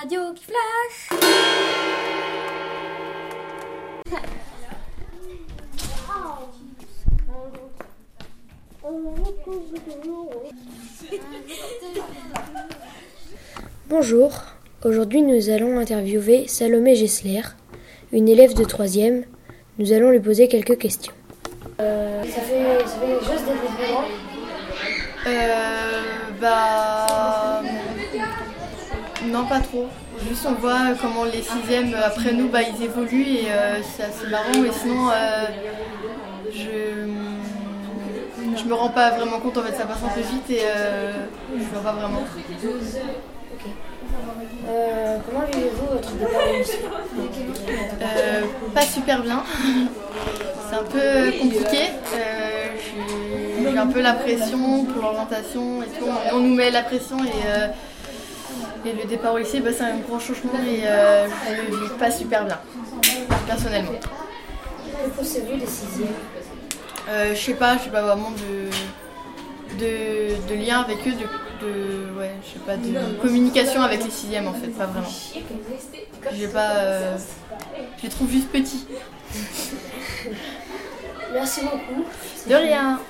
radio qui flash. Bonjour, aujourd'hui nous allons interviewer Salomé Gessler, une élève de 3e. Nous allons lui poser quelques questions. Ça fait quelque chose d'être plus grand? Non, pas trop. Juste on voit comment les 6e après nous ils évoluent et c'est assez marrant, mais sinon je me rends pas vraiment compte, en fait ça passe un peu vite et je vois pas vraiment. Okay. Comment vivez-vous votre départ au lycée? Pas super bien. C'est un peu compliqué. J'ai un peu la pression pour l'orientation et tout. On nous met la pression et le départ au lycée, c'est un grand changement et je le vis pas super bien, personnellement. Que pensez-vous des 6e? Je sais pas vraiment de lien avec eux, de communication avec les 6e en fait, pas vraiment. Je les trouve juste petits. Merci beaucoup. De rien.